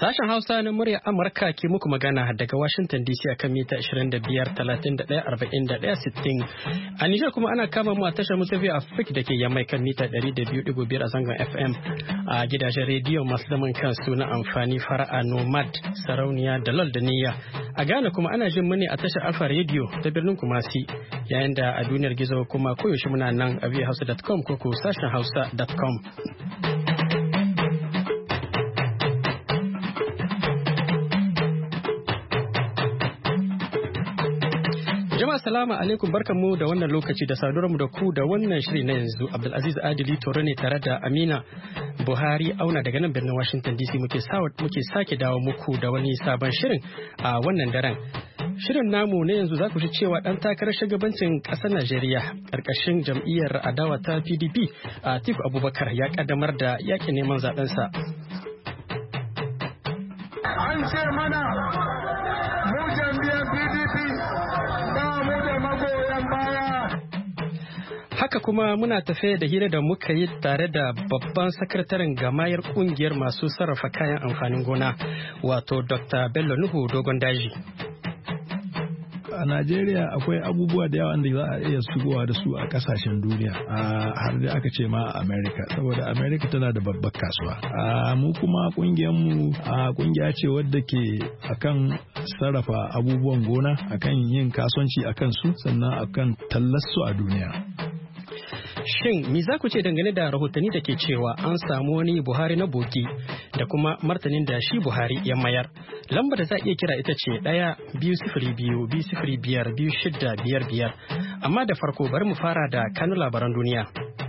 Sashen Hausa na muryar Amurka ke muku magana daga Washington DC akan mita 25, 31, 41, 60. A Nijar kuma ana kama mu a tashar Musafi Afrik da ke Yamai kan mita 200.5 a zangon FM. A gidajen rediyo masu zaman kansu na amfani Fara'a, Nomad, Sarauniya da Lol da Niyya. A Ghana kuma ana jin mu ne a tashar Alfa Radio ta birnin Kumasi. Yayin da a duniyar gizo kuma koyaushe muna nan a vhausa.com ko sashen hausa.com. Jama'a salamu alaikum, barkanmu da wannan lokaci da saduwarmu da ku da wannan shiri na yanzu. Abdulaziz Adili Toro ne tare da Amina Buhari auna daga nan birnin Washington DC muke sake dawo muku da wani sabon shirin a wannan daren. Shirin namu na yanzu za ku ji cewa ɗan takarar shugabancin ƙasar Najeriya ƙarƙashin jam'iyyar adawa ta PDP Atiku Abubakar ya ƙaddamar da yakin neman zaɓensa. An ce mana mu jam'iyyar PDP ba mu da magoyan baya. Haka kuma muna tafe da hira da muka yi tare da babban sakataren gamayar kungiyar masu sarrafa kayan amfanin gona wato Dr. Bello Nuhu Dogon Daji. A Najeriya akwai abubuwa da yawa da za a iya shigowa da su a kasashen duniya, har da aka ce ma a America, saboda America tana da babbar kasuwa. Mu kuma kungiya ce wadda ke akan sarrafa abubuwan gona, akan yin kasuwanci akan su, sannan akan tallarsu a duniya. Shin me za ku ce dangane da rahotanni da ke cewa an samu wani Buhari na bogi da kuma martanin da shi Buhari ya mayar? Lambar da za a iya kira ita ce 1-202-205-2655. Amma da farko bari mu fara da kanun labaran duniya.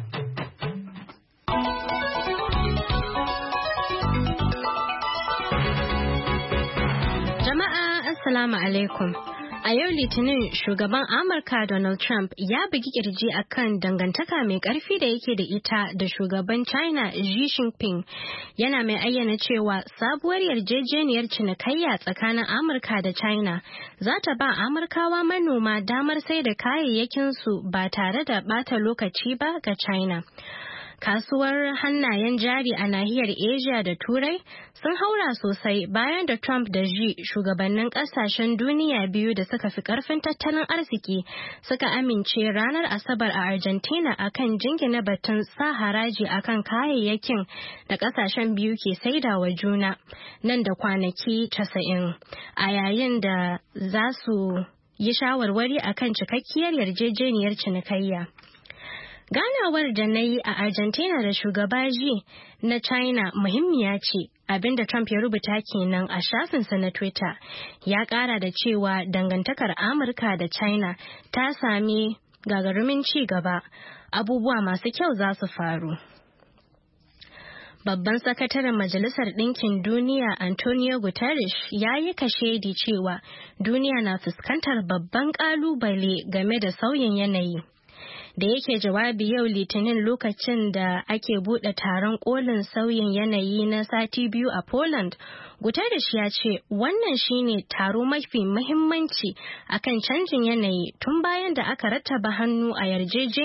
Jama'a assalamu alaikum. A yau Litinin shugaban Amurka Donald Trump ya bugi kirji akan dangantaka mai ƙarfi da yake da ita da shugaban China Xi Jinping, yana mai ayyana cewa sabuwar yarjejeniyar cinikayya tsakanin Amurka da China za ta ba Amurkawa manoma damar sai da kayayyakinsu ba tare da ɓata lokaci ba ga China. Kasuwar hannayen jari a nahiyar Asia da Turai sun haura sosai bayan da Trump da Xi, shugabannin kasashen duniya biyu da suka fi karfin tattalin arziki, suka amince ranar Asabar a Argentina akan jingina batun sa haraji akan kayayyakin da kasashen biyu ke saidawa juna nan da kwanaki 90, a yayin da za su yi shawarwari akan cikakkiyar yarjejeniyar cinikayya. Ganawar da na yi a Argentina da shugaba Xi na China muhimmiya ce, abinda Trump ya rubuta kenan a shafinsa na Twitter. Ya ƙara da cewa dangantakar Amurka da China ta sami gagarumin ci gaba, abubuwa masu kyau za su faru. Babban sakataren Majalisar Ɗinkin Duniya Antonio Guterres ya yi kashedi cewa duniya na fuskantar babban ƙalubale game da sauyin yanayi. Da yake jawabi yau Litinin lokacin da ake buɗe taron kolin sauyin yanayi na sati biyu a Poland, Guterres ya ce wannan shine taro mafi muhimmanci akan canjin yanayi tun bayan da aka rattaba hannu a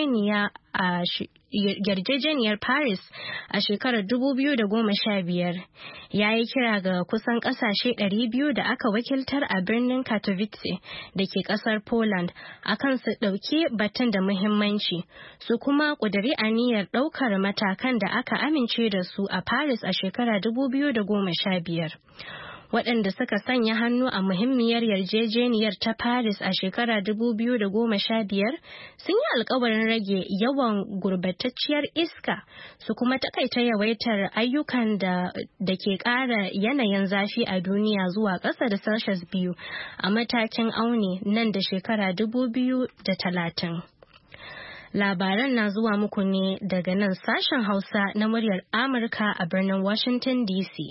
yarjejeniyar Paris a shekarar 2015. Ya yi kira ga kusan ƙasashe 200 da aka wakiltar a birnin Katowice da ke ƙasar Poland akan su ɗauki batun da muhimmanci, su kuma ƙudiri aniyar ɗaukar matakan da aka amince da su a Paris a shekarar 2015. Waɗanda suka sanya hannu a muhimmiyar yarjejeniyar ta Paris a shekara 2015 sun yi alkawarin rage yawan gurbatacciyar iska, su kuma takaita yawaitar ayyukan da ke ƙara yanayin zafi a duniya zuwa ƙasa da Celsius 2 a matakin auni nan da shekara 2030. Labaran na zuwa muku ne daga nan sashen Hausa na muryar Amurka a birnin Washington DC.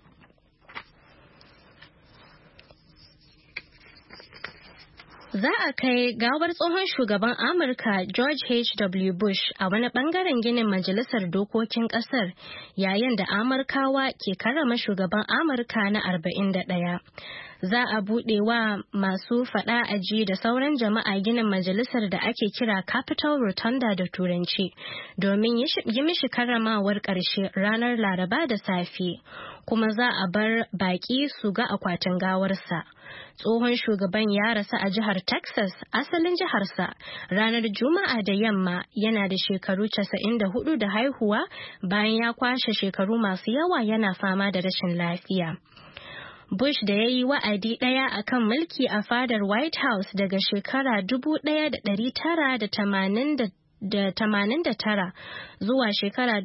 Za a kai gawar tsohon shugaban Amurka George H.W. Bush a wani bangaren ginin Majalisar Dokokin Kasar yayin da Amurkawa ke karrama shugaban Amurka na 41. Za a buɗe wa masu faɗa aji da sauran jama'a ginin majalisar da ake kira Capitol Rotunda da Turanci domin yi mishi karramawar ƙarshe ranar Laraba da safe, kuma za a bar baƙi su ga akwatin gawarsa. Tsohon shugaban ya rasu a jihar Texas, asalin jiharsa, ranar Juma'a da yamma, yana da shekaru 94 da haihuwa bayan ya kwashe shekaru masu yawa yana fama da rashin lafiya. Bush da ya yi wa'adi ɗaya a kan mulki a fadar White House daga shekara 1989 zuwa shekara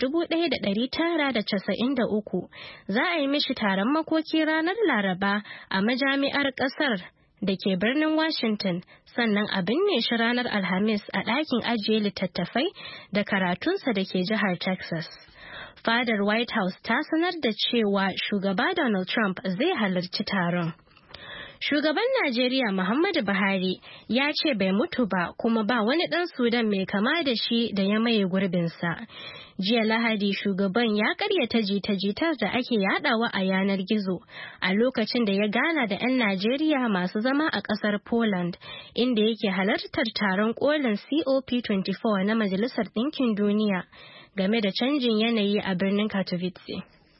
1993, za a yi mishi taron makoki ranar Laraba a majami'ar ƙasar da ke birnin Washington, sannan a binne shi ranar Alhamis a ɗakin ajiye littattafai da karatunsa da ke jihar Texas. Fadar White House ta sanar da cewa shugaba Donald Trump zai halarci taron. Shugaban Najeriya Muhammadu Buhari ya ce bai mutu ba, kuma ba wani ɗan Sudan mai kama da shi da ya maye gurbinsa. Jiya Lahadi shugaban ya karyata jita-jitar da ake yadawa a yanar gizo a lokacin da ya gana da 'yan Najeriya masu zama a ƙasar Poland, inda yake halartar taron kolin COP24 na Majalisar Ɗinkin Duniya game da canjin yanayi a birnin Katowice.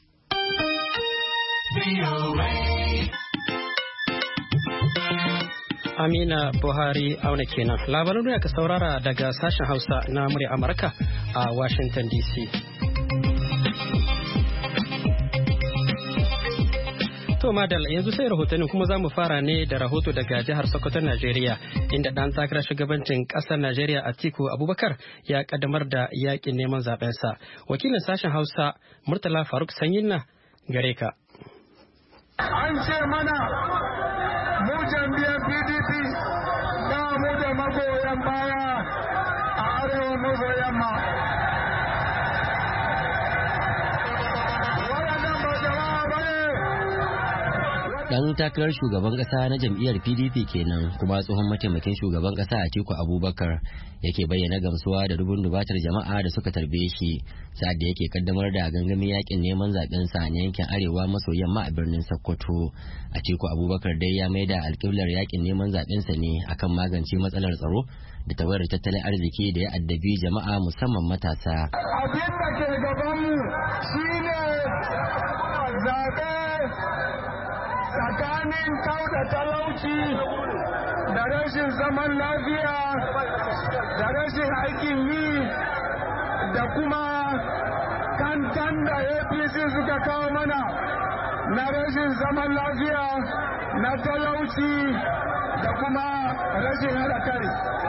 Amina Buhari auna kenan. Labaran da ka saurara daga sashen Hausa na murya Amurka a Washington DC. To madal, yanzu sai rahotannin, kuma za mu fara ne da rahoto daga jihar Sokoto, Najeriya, inda ɗan takarar shugabancin ƙasar Najeriya Atiku Abubakar ya kaddamar da yakin neman zaɓensa. Wakilin sashen Hausa Murtala Faruk Sanyinna gare ka. An ce mana mu jam'iyyar PDP ba mu da magoyan baya a arewa maso yamma. Dan takarar shugaban kasa na jam'iyyar PDP kenan, kuma tsohon mataimakin shugaban kasa Atiku Abubakar yake bayyana gamsuwa da dubun dubatar jama'a da suka tarbe shi sa'ad da yake kaddamar da gangamin yakin neman zaben sa na yankin arewa maso yamma a birnin Sokoto. Atiku Abubakar dai ya maida alƙiblar yakin neman zaben sa ne akan magance matsalar tsaro da tawayar tattalin arziki da ya addabi jama'a musamman matasa. Abin da ke gabanmu shine zaɓe tsakanin kauda talauci da rashin zaman lafiya da rashin aikin yi da kuma kantan da APC suka kawo mana na rashin zaman lafiya, na talauci da kuma rashin haɗa kai.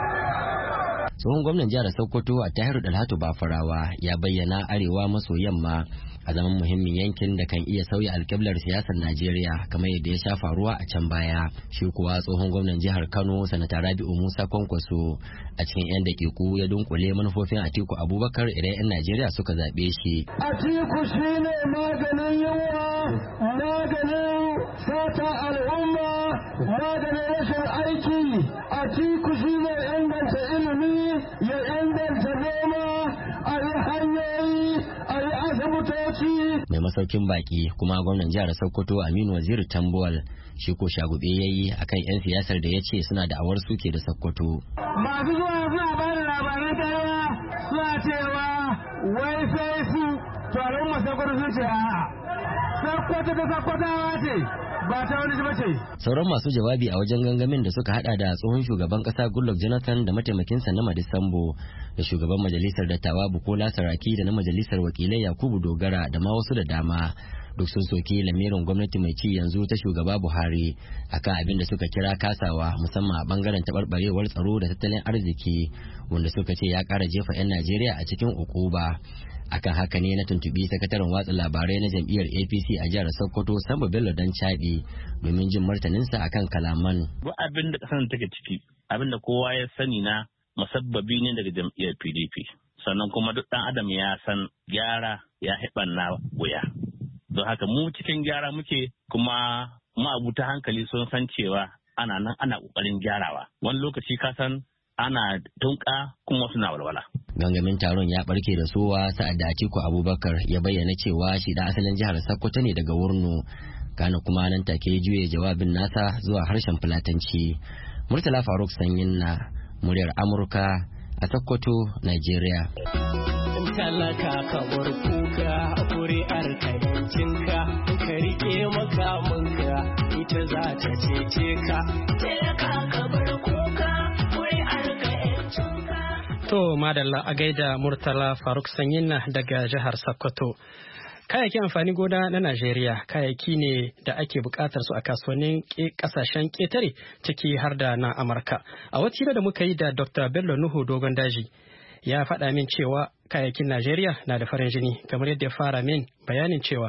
Tsohon gwamnan jihar Sokoto a Tahiru Dalhatu Bafarawa ya bayyana arewa maso yamma a zaman muhimmin yankin da kan iya sauya alƙiblar siyasar Najeriya kamar yadda ya sha faruwa a can baya. Shi kuwa tsohon gwamnan jihar Kano Sanata Rabi'u Musa Kwankwaso a cikin 'yan dakiku ya dunkule manufofin Atiku Abubakar idan 'yan Najeriya suka zaɓe shi. Atiku shine maganin yunwa, maganin sata al'umma, maganin rashin aiki. Atiku shine inganta ilimi, ya inganta noma, a yi hanyoyi, a yi asibitoci. Mai masaukin baki kuma gwamnan jihar Sokoto Aminu Waziri Tambuwal shi ko shagube yayi akan 'yan siyasar da ya ce suna da awar suke da Sokoto. Masu zuwa suna ba da labaran karya suna cewa wai sai su taron masakwato sun ce a'a. Sokoto ta Sokotawa ce ba ta wani ba ce. Sauran masu jawabi a wajen gangamin da suka hada da tsohon shugaban kasa Goodluck Jonathan da mataimakinsa na Madisambo da shugaban majalisar dattawa Bukola Saraki da na majalisar wakilai Yakubu Dogara da ma wasu da dama. Duk sun soki lamirin gwamnati mai ci yanzu ta shugaba Buhari akan abin da suka kira kasawa musamman a bangaren taɓarɓarewar tsaro da tattalin arziki, wanda suka ce ya ƙara jefa 'yan Najeriya a cikin ukuba. Akan haka ne na tuntubi sakataren watsa labarai na jam'iyyar APC a jihar Sokoto Sambo Bello Dan Chadi domin jin martaninsa akan kalaman. Duk abin da ƙasar take ciki, abin da kowa ya sani na musabbabi ne daga jam'iyyar PDP. Sannan kuma duk ɗan adam ya san gyara ya hiɓanna wuya. Don haka mu cikin gyara muke, kuma ma'abuta hankali sun san cewa ana nan ana ƙoƙarin gyarawa. Wani lokaci ka san ana tunka kuma suna walwala. Gangamin taron ya barke da sowa sa'ad da Atiku Abubakar ya bayyana cewa shi da asalin jihar Sokoto ne daga Wurno, kana kuma nan take juye jawabin nasa zuwa harshen Fulatanci. Murtala Faruk Sanyin na muryar Amurka a Sokoto, Nigeria. Talaka kamar kuka kuri'ar kayancinka ka rike makamanka ita za ta cece ka. Talaka kamar kuka kuri'ar kayancinka. To madalla a gaida Murtala Faruk Sanyin daga jihar Sokoto. Kayayyakin amfani gona na Najeriya kayayyaki ne da ake bukatar su a kasuwannin kasashen ƙetare ciki har da na Amurka. A wata hira da muka yi da Dr. Bello Nuhu Dogon Daji ya faɗa min cewa kayayyakin Najeriya na da farin jini kamar yadda ya fara min bayanin cewa.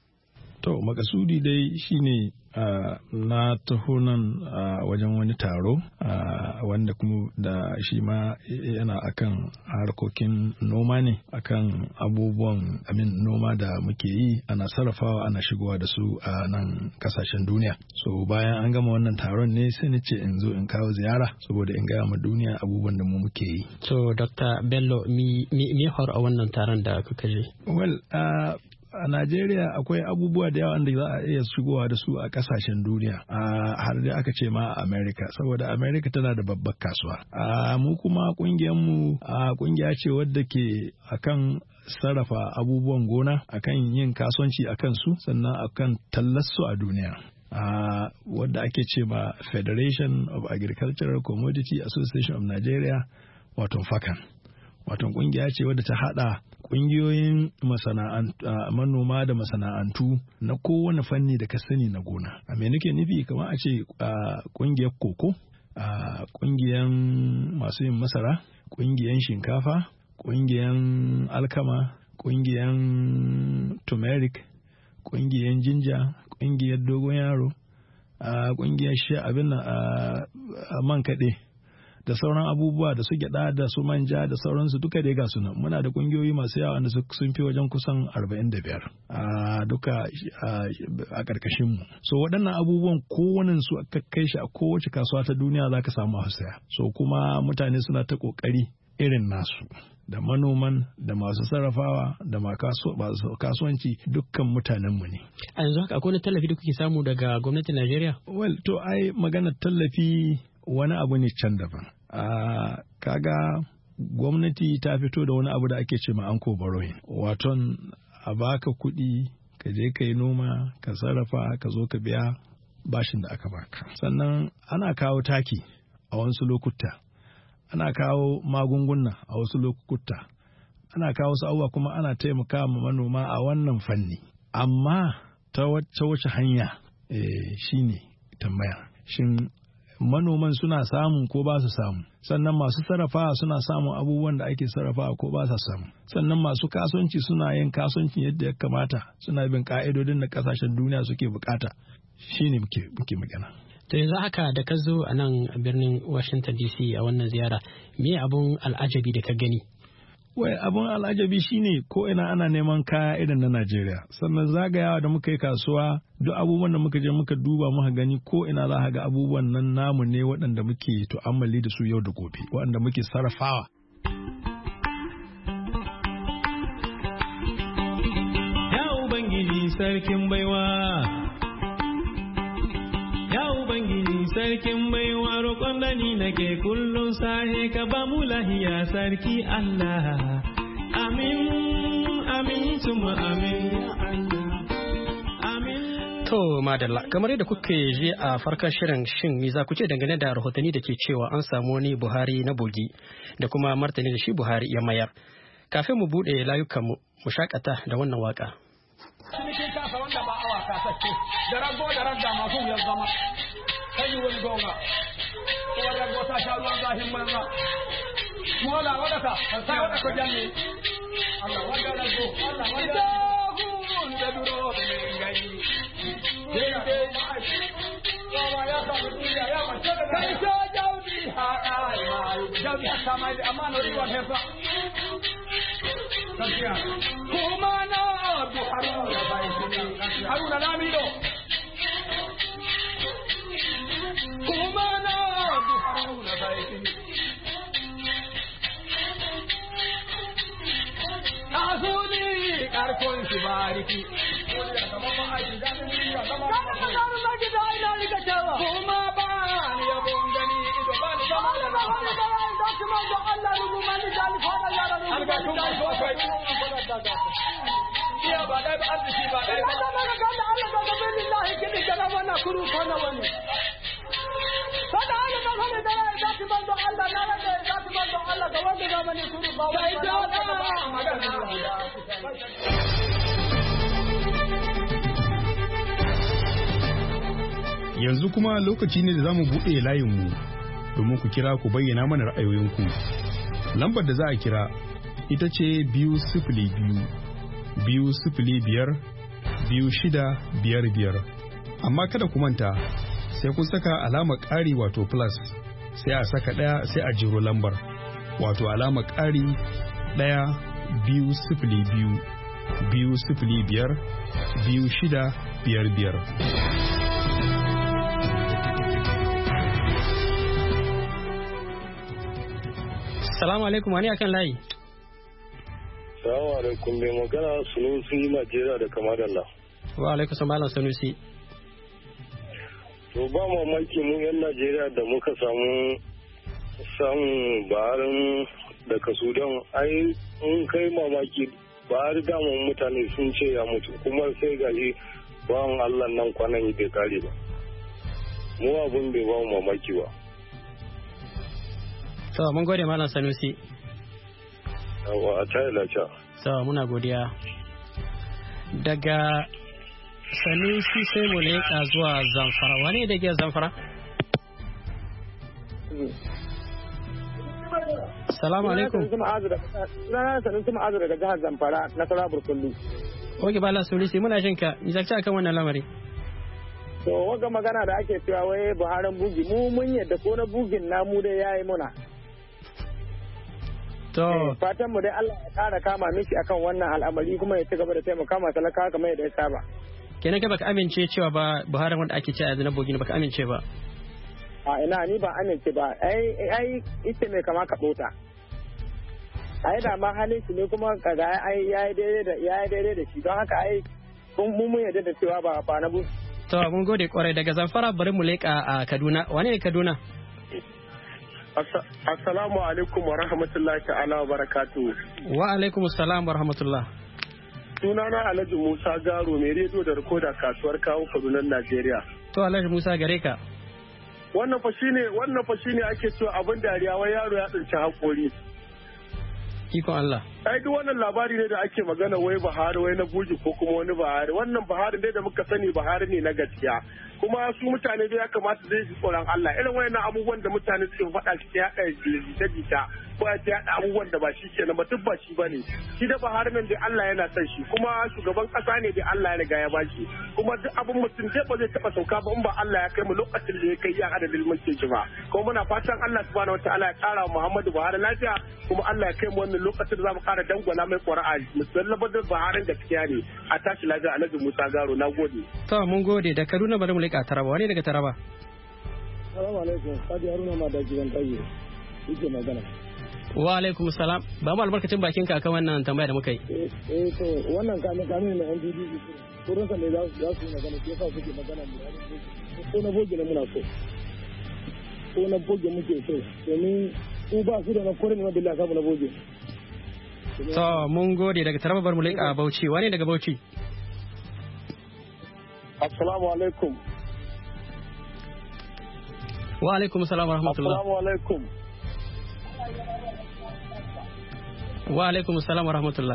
To makasudi dai shine na taho nan wajen wani taro wanda kuma da shi ma yana akan harkokin noma ne, akan abubuwan noma da muke yi ana sarrafawa ana shigowa da su a nan kasashen duniya. So bayan an gama wannan taron ne sai ni ce in zo in kawo ziyara saboda in gaya ma duniya abubuwan da mu muke yi. So Dr. Bello me a wannan taron da kuka je? Well, a Najeriya akwai abubuwa da yawa da za a iya shigowa da su a kasashen duniya, har da aka ce ma a Amerika, saboda Amerika tana da babbar kasuwa. Mu kuma ƙungiyarmu ƙungiya ce wadda ke akan sarrafa abubuwan gona, akan yin kasuwanci akan su, sannan akan tallarsu a duniya. Wadda ake ce ma Federation of Agricultural Commodity Association of Nigeria, wato FACAN. Wato ƙungiya ce wadda ta haɗa ƙungiyoyin manoma da masana'antu na kowane fanni da ka sani na gona. A me nake nufi kamar a ce ƙungiyar koko, ƙungiyar masu yin masara, ƙungiyar shinkafa, ƙungiyar alkama, ƙungiyar turmeric, ƙungiyar jinja, ƙungiyar dogon yaro, ƙungiyar man kaɗe. Da sauran abubuwa da su gyada da su manja da sauransu duka dai ga sunan muna da kungiyoyi masu yawa wanda sun fi wajen kusan 45 duka a karkashin mu. So waɗannan abubuwan kowannen su aka kai shi a kowace kasuwa ta duniya zaka samu a saya. So kuma mutane suna ta kokari irin nasu, da manoman da masu sarrafawa da masu kasuwanci dukkan mutanen mu ne. A yanzu haka akwai tallafi da kuke samu daga gwamnatin Najeriya? Well, to ai maganar tallafi wani abu ne can daban. Kaga gwamnati ta fito da wani abu da ake ce ma anko borrowing, waton a baka kuɗi ka je ka yi noma ka sarrafa ka zo ka biya bashin da aka baka. Sannan ana kawo taki a wasu lokuta, ana kawo magunguna a wasu lokuta, ana kawo wasu abubuwa kuma ana taimaka ma manoma a wannan fanni. Amma ta wace hanya shine tambaya. Shin manoman suna samu ko ba su samu? Sannan masu sarrafa suna samun abubuwan da ake sarrafa ko ba su samu? Sannan masu kasuwanci suna yin kasuwanci yadda ya kamata, suna bin ka'idodin da kasashen duniya suke bukata? Shine muke magana. To yanzu haka da ka zo a nan birnin Washington DC a wannan ziyara, me abun al'ajabi da ka gani? Wai abun al'ajabi shine ko ina ana neman kaya irin na Najeriya. Sannan zagayawa da muka yi kasuwa duk abubuwan da muka je muka duba muka gani ko ina za ga abubuwan nan namu ne waɗanda muke tu'ammali da su yau da gobe, waɗanda muke sarrafawa. Ya Ubangiji sarkin baiwa, ya Ubangiji sarkin baiwa, roƙon da ni nake kullum sahe ka ba mu lahiya sarki Allah. Amin, amin, tuma amin, ya Allah. Amin. To madalla, kamar yadda kuke je a farkon shirin shin me za ku ce dangane da rahotanni da ke cewa an samu wani Buhari na bogi da kuma martani da shi Buhari ya mayar. Kafin mu buɗe layukan mu shakata da wannan waka. Cinikin kasa wanda ba awa kasashe, da rago da ragga masu wuyar zama, kai wani gonga, kowar rago ta sha ruwan zahin manza. Mola wadata, sai wadata janne. Allah wanda rago, Allah wanda hun da duro da gai. Dai kowa ya samu duniya ya mace da kai sha jaudi ha ai mai. Jaudi ha mai da amana riwan hefa. Kuma na abu haruna bai shine haruna lamido kuma na abu haruna bai shine azuli karkon shi bariki Yanzu kuma lokaci ne da za mu buɗe layinmu domin ku kira ku bayyana mana ra'ayoyinku. Lambar da za a kira ita ce 2-0-2-5-2-6-5-5. Amma kada ku manta sai kun saka alamar ƙari wato plus sai a saka ɗaya sai a jiro lambar wato alamar ƙari 1-2-0-2-5-2-6-5-5. Salamu alaikum, wani akan layi? Salamu alaikum, mai magana Sunusi Najeriya da Kamadalla. Wa alaikum salam Sunusi. To ba mamaki mu 'yan Najeriya da muka samun baharin daga Sudan, ai in kai mamaki bahari daman mutane sun ce ya mutu kuma sai gashi bawan Allah nan kwanan bai kare ba. Mu abun bai ba mamaki ba. To mun gode Malam Sanusi. Yawa a tayi lafiya. To muna godiya. Daga Sanusi sai mu leƙa zuwa Zamfara. Wane da ke Zamfara? Salamu alaikum. Sanusi Ma'azu daga jihar Zamfara na Sara Burkullu. Oke Bala Sanusi muna jin ka. Ni zakta akan wannan lamari. To waga magana da ake cewa wai Buharin bugi mu mun yadda ko na bugin namu dai yayi muna. To fatan mu dai Allah ya kara kama miki akan wannan al'amari kuma ya ci gaba da taimaka ma talaka kamar yadda ya saba. Kenan kai baka amince cewa ba Buhari wanda ake cewa yanzu na bogi baka amince ba. A ina ni ba amince ba. Ai ita mai kama ka bota. Ai da ma halin shi ne kuma kaga ai yayi daidai da shi don haka ai mun yarda da cewa ba na bu. To mun gode kwarai daga Zamfara bari mu leƙa a Kaduna. Wane ne Kaduna? Assalamu alaikum wa rahmatullahi ta'ala wa barakatuhu. Wa alaikum assalam wa rahmatullah. Sunana Alhaji Musa Garo mai rediyo da rikoda kasuwar kawo Kaduna Najeriya. To Alhaji Musa gare ka. Wannan fa shine ake cewa abin dariya wai yaro ya tsinci hakori. Ikon Allah. Ai duk wannan labari ne da ake magana wai Buhari wai na buji ko kuma wani Buhari. Wannan Buhari ne da muka sani Buhari ne na gaskiya. Kuma su mutane da ya kamata zai ji tsoron Allah. Irin wayannan abubuwan da mutane suke faɗa shi ya ɗaya jita-jita ko ya yaɗa abubuwan da ba shi kenan ba duk ba shi bane. Shi da Buhari nan dai Allah yana son shi kuma shugaban ƙasa ne da Allah ya riga ya bashi. Kuma duk abin mutum dai ba zai taɓa sauka ba in ba Allah ya kai mu lokacin da ya kai ya adadin mulkin shi ba. Kuma muna fatan Allah subhanahu wataala ya ƙara wa Muhammadu Buhari lafiya kuma Allah ya kai mu wannan lokacin da za mu ƙara dangwala mai ƙuri'a musallabar da Buharin gaskiya ne a tashi lafiya Alhaji Musa Garo na gode. To mun gode da Kaduna bari mu leƙa Taraba wani daga Taraba. Assalamu alaikum Sadi Haruna ma da gidan tayi yake magana. Wa alaikum salam ba mu albarkacin bakin ka akan wannan tambaya da muka yi. To wannan kame na NDD kurin sa ne za su magana ke sa suke magana mu ko na boge ne muna so. Ko na boge muke so domin su ba su da na kurin ne billahi sabu na boge. To mun gode daga Taraba bar mu leƙa Bauchi wani daga Bauchi. Assalamu alaikum. Wa alaikum salam wa rahmatullah. Assalamu alaikum. Wa alaikum salam wa rahmatullah.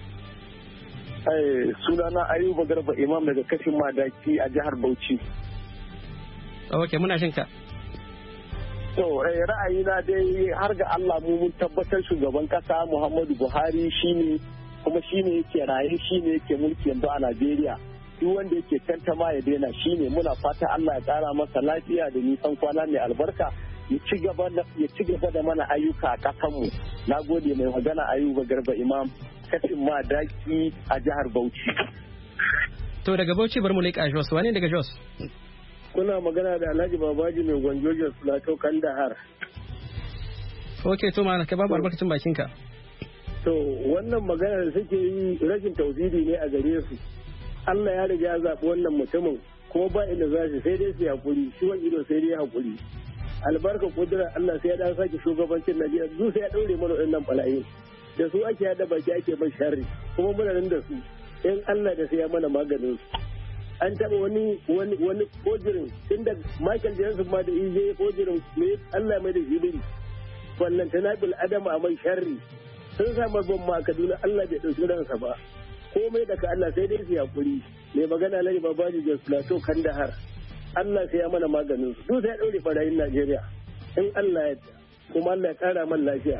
Sunana Ayuba Garba Imam daga kashin Madaki a jihar Bauchi. Okay, muna shin ka. To ra'ayina dai har ga Allah mu mun tabbatar shugaban kasa Muhammadu Buhari shine kuma shine yake raye shine yake mulki yanzu a Najeriya. Duk wanda yake tantama ya daina shine muna fata Allah ya kara masa lafiya da nisan kwana mai albarka ya ci gaba da mana ayyuka a kasanmu. Na gode mai magana Ayuba Garba Imam kafin Madaki a jihar Bauchi. To daga Bauchi bar mu leƙa Jos wane daga Jos? Kuna magana da Alhaji Babaji mai gwanjojin Sulato Kandahar. Okay to ma ka babu albarkacin bakin ka. To wannan magana da suke yi rashin tauhidi ne a gare su. Allah ya riga ya zaɓi wannan mutumin kuma ba inda za shi sai dai su hakuri shi wani ido sai dai hakuri albarka kudura Allah sai ya dan sake shugabancin Najeriya duk sai ya daure mana wannan bala'in da su ake hada baki ake ban sharri kuma muna nan da su in Allah da sai ya mana maganin su an taba wani kojirin inda Michael Jackson ma da ije kojirin me Allah mai da jibiri wannan tanabil adama a mai sharri sun samu ban ma Kaduna Allah bai dauki ransa ba komai daga Allah sai dai su hakuri mai magana Alhaji Babaji da Plateau Kandahar Allah sai ya mana maganin su duk sai ya daure barayin Najeriya in Allah ya kuma Allah ya kara man lafiya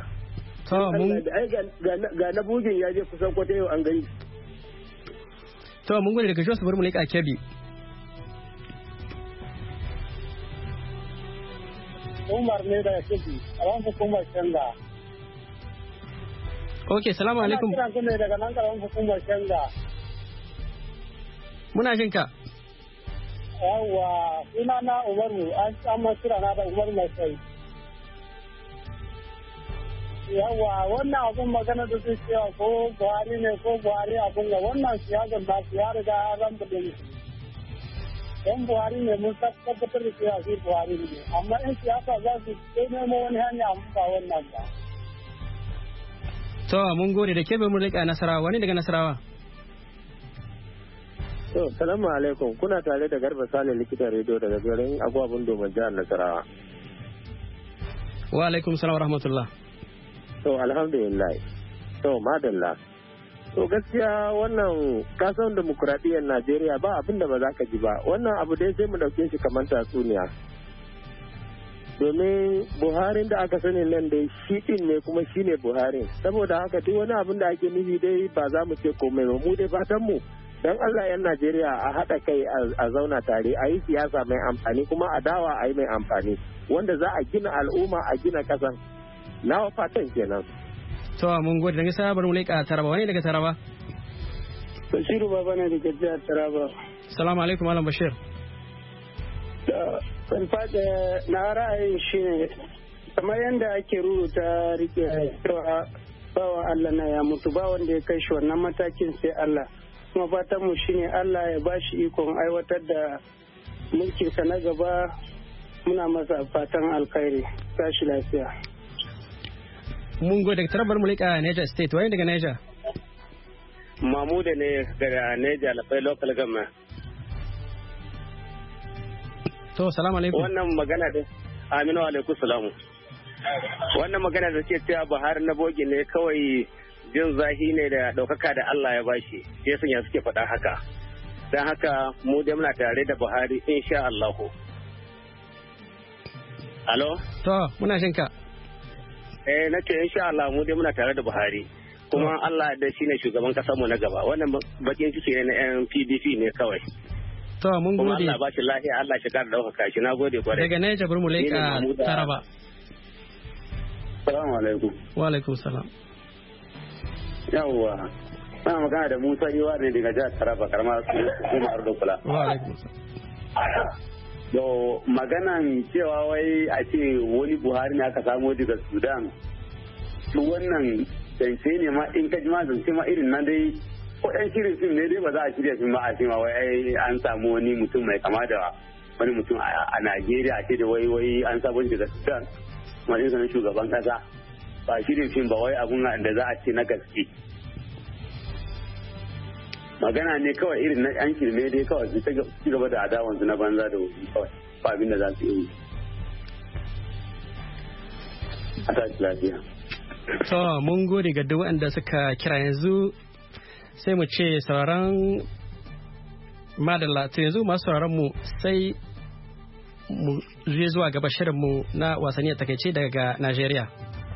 ga na bugin ya je kusan kwata yau an gani to mun gode daga Jos bari mu leka Kebbi Umar ne da Kebbi a wannan hukumar Shanga Okay, salamu alaikum. Ina kira ne daga nan karan hukumar Shanga. Muna jin ka. Yawwa, ina na Umaru, an kira na da Umaru mai sai. Yawwa, wannan abun magana da su cewa ko Buhari ne ko Buhari abun ga wannan siyasar ba su ya riga ya zamba da ni. Don Buhari ne mun tabbatar da cewa shi Buhari ne, amma in siyasa za su nemo wani hanya amma ba wannan ba. To mun gode da kebe mun rika Nasarawa wani daga Nasarawa. To salamu alaikum kuna tare da Garba Sale likitan rediyo daga garin Agwabun Domin jihar Nasarawa. Wa alaikum salam wa rahmatullah. To alhamdulillah. To madalla. To gaskiya wannan kasan demokuraɗiyyar Najeriya ba abin da ba za ka ji ba. Wannan abu dai sai mu dauke shi kamar tatsuniya. Domin Buharin da aka sani nan dai shi din ne kuma shi ne Buharin saboda haka duk wani abin da ake nufi dai ba za mu ce komai ba mu dai fatan mu dan Allah yan Najeriya a haɗa kai a zauna tare a yi siyasa mai amfani kuma a dawa a yi mai amfani wanda za a gina al'umma a gina ƙasan nawa fatan kenan. To mun gode daga Taraba bari mu leƙa Taraba wani daga Taraba. Bashiru baba ne daga jihar Taraba. Assalamu alaikum Malam Bashir. Na ra'ayin shi ne kamar yadda ake rubuta rike cewa bawa Allah na ya mutu ba wanda ya kai shi wannan matakin sai Allah kuma fatan mu shine Allah ya bashi ikon aiwatar da mulkin sa na gaba muna masa fatan alkhairi tashi lafiya. Mun gode daga Taraba mu leka Niger State wani daga Niger. Mamuda ne daga Niger Lafai local government. To, salamu alaikum. Wannan magana da Aminu alaikum salamu. Wannan magana da ke cewa Buhari na bogi ne kawai jin zahi ne da ɗaukaka da Allah ya bashi. Sai sun ya suke faɗa haka. Don haka mu dai muna tare da Buhari insha Allah. Alo? To, muna jin ka. Nace insha Allah mu dai muna tare da Buhari. Kuma Allah da shine shugaban kasar mu na gaba. Wannan bakin ciki ne na yan PDP ne kawai. To mun gode. Kuma Allah ba shi lafiya Allah shi kara dauka shi. Nagode kwarai. Daga Niger bari mu leka Taraba. Assalamu alaikum. Wa alaikum salam. Yawwa. Ana magana da Musa Iwa ne daga jihar Taraba karamar kuma Ardo Kula. Wa alaikum salam. Yo maganan cewa wai a ce wani Buhari ne aka samo daga Sudan. To wannan zance ne ma in ka ji ma zance ma irin nan dai ko ɗan shirin fim ne dai ba za a shirya fim ba a ce ma wai an samu wani mutum mai kama da wani mutum a Najeriya a ce da wai an samu shi daga Sudan wani sanin shugaban kasa ba shirin fim ba wai abun da za a ce na gaske magana ne kawai irin na yan kirme dai kawai su ci gaba da adawansu na banza da wuce kawai ba abin da za su yi a tashi lafiya. To mun gode ga duk waɗanda suka kira yanzu sai mu ce sauran madalla to yanzu masu sauraron mu sai mu je zuwa gaba shirin mu na wasanni a takaice daga Najeriya.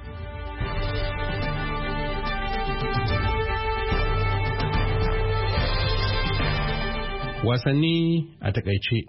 Wasanni a takaice.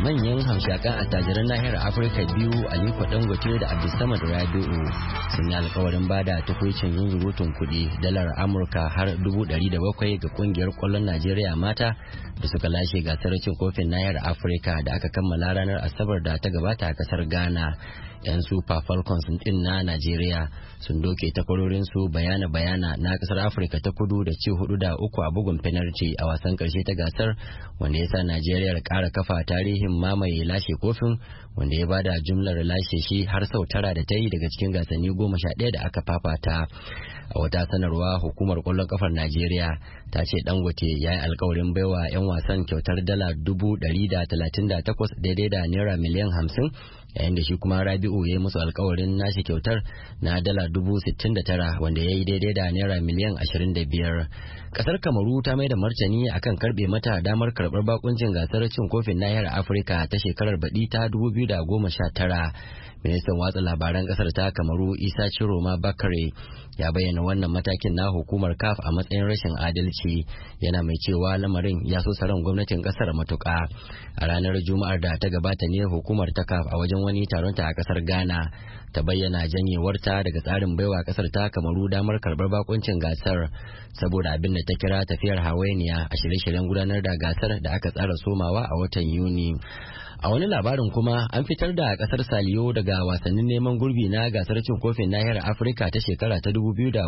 manyan hamshakan attajiran nahiyar Afirka biyu Aliko Dangote da Abdulsamad Rabi'u sun yi alkawarin bada tukuicin zunzurutun kuɗi dalar Amurka har 700,000 ga kungiyar kwallon Najeriya mata da suka lashe gasar cin kofin nahiyar Afirka da aka kammala ranar Asabar da ta gabata a kasar Ghana. 'Yan Super Falcons din na Najeriya sun doke takwarorinsu bayana na kasar Afirka ta kudu da ci 4-3 a bugun penalty a wasan karshe ta gasar, wanda ya sa Najeriya ƙara kafa tarihin mamaye lashe kofin, wanda ya bada jumlar lashe shi har sau 9 da ta yi daga cikin gasanni 11 da aka fafata. A wata sanarwa, hukumar kwallon kafar Najeriya ta ce Dangote ya yi alkawarin baiwa 'yan wasan kyautar dala 138 daidai da naira miliyan 50, yayin da shi kuma Rabi'u ya yi musu alkawarin nashi kyautar na dala 69 wanda ya yi daidai da naira miliyan 25. Kasar Kamaru ta mai da martani akan karbe mata damar karbar bakuncin gasar cin kofin nahiyar Afirka ta shekarar baɗi ta 2019. Ministan watsa labaran kasar ta Kamaru Isa Chiroma Bakare ya bayyana wannan matakin na hukumar CAF a matsayin rashin adalci, yana mai cewa lamarin ya so saran gwamnatin kasar matuƙa. A ranar Juma'ar da ta gabata ne hukumar ta CAF a wajen wani taronta a kasar Ghana ta bayyana janyewarta daga tsarin baiwa kasar ta Kamaru damar karbar bakuncin gasar saboda abin da ta kira tafiyar hawainiya a shirye-shiryen gudanar da gasar da aka tsara somawa a watan Yuni. A wani labarin kuma, an fitar da kasar Saliyo daga wasannin neman gurbi na gasar cin kofin nahiyar Afirka ta shekara ta 2019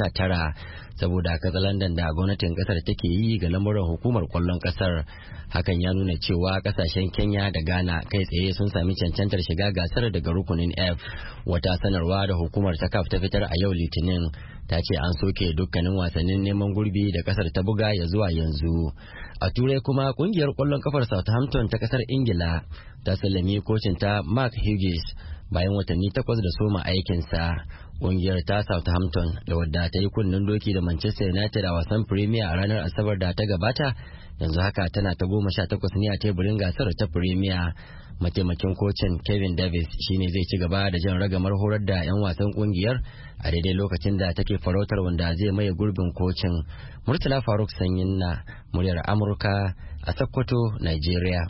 saboda katsalandan da gwamnatin kasar take yi ga lamuran hukumar kwallon kasar. Hakan ya nuna cewa kasashen Kenya da Ghana kai tsaye sun sami cancantar shiga gasar daga rukunin F. Wata sanarwa da hukumar ta CAF ta fitar a yau Litinin ta ce an soke dukkanin wasannin neman gurbi da kasar ta buga ya zuwa yanzu. A Turai kuma, kungiyar kwallon kafar Southampton ta kasar Ingila ta sallami kocinta Mark Hughes bayan watanni 8 da soma aikinsa. Kungiyar ta Southampton, da wadda ta yi kunnen doki da Manchester United a wasan Premier a ranar Asabar da ta gabata, yanzu haka tana ta 18 ne a teburin gasar ta Premier. Mataimakin kocin Kevin Davis shine zai ci gaba da jan ragamar horar da 'yan wasan kungiyar a daidai lokacin da take farautar wanda zai maye gurbin kocin. Murtala Faruk Sanyin na muryar Amurka a Sokoto, Nigeria.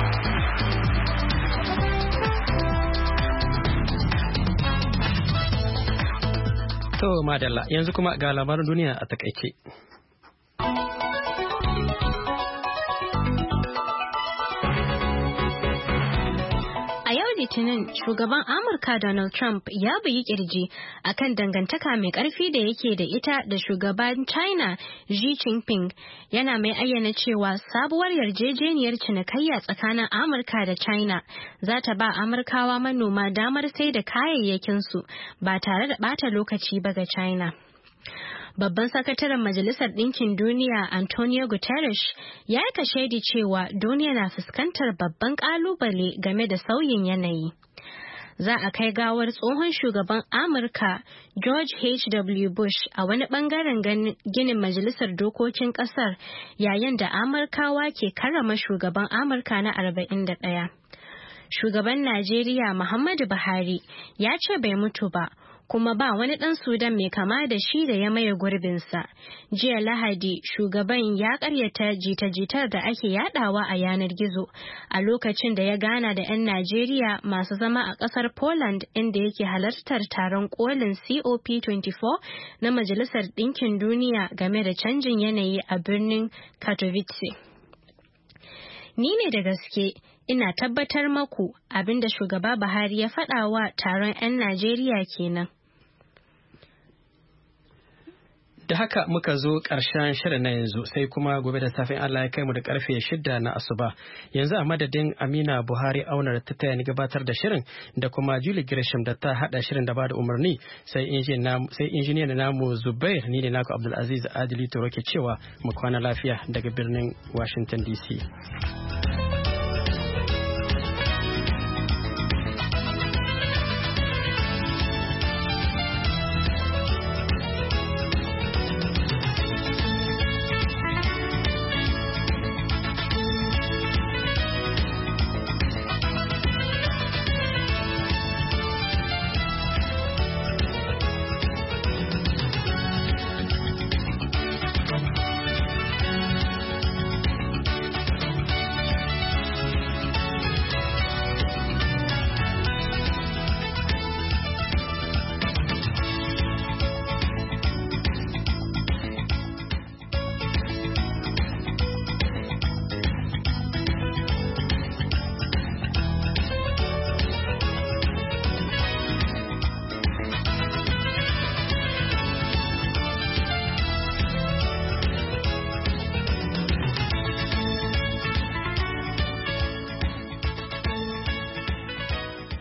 To madalla, yanzu kuma ga labarin duniya a takaice. Litinin, shugaban Amurka Donald Trump ya bugi kirji akan dangantaka mai ƙarfi da yake da ita da shugaban China Xi Jinping, yana mai ayyana cewa sabuwar yarjejeniyar cinikayya tsakanin Amurka da China za ta ba Amurkawa manoma damar sai da kayayyakinsu ba tare da ɓata lokaci ba ga China. Babban sakataren Majalisar Ɗinkin Duniya Antonio Guterres ya yi kashedi cewa duniya na fuskantar babban ƙalubale game da sauyin yanayi. Za a kai gawar tsohon shugaban Amurka George H.W. Bush a wani ɓangaren ginin Majalisar Dokokin ƙasar yayin da Amurkawa ke karrama shugaban Amurka na 41. Shugaban Najeriya Muhammadu Buhari ya ce bai mutu ba, kuma ba wani ɗan Sudan mai kama da shi da ya maye gurbinsa. Jiya Lahadi, shugaban ya ƙaryata jita-jitar da ake yadawa a yanar gizo a lokacin da ya gana da 'yan Najeriya masu zama a ƙasar Poland, inda yake halartar taron kolin COP24 na Majalisar Ɗinkin Duniya game da canjin yanayi a birnin Katowice. Ni ne da gaske, ina tabbatar maku abinda shugaba Buhari ya faɗa wa taron 'yan Najeriya kenan. Da haka muka zo ƙarshen shirin na yanzu, sai kuma gobe da safin Allah ya kai mu da karfe 6 na asuba. Yanzu a madadin Amina Buhari Aunar ta taya ni gabatar da shirin da kuma Julie Gresham da ta hada shirin da bada umarni, sai injiniyan namu Zubair, ni ne naku Abdulaziz Adili Toro ke cewa mu kwana lafiya daga birnin Washington DC.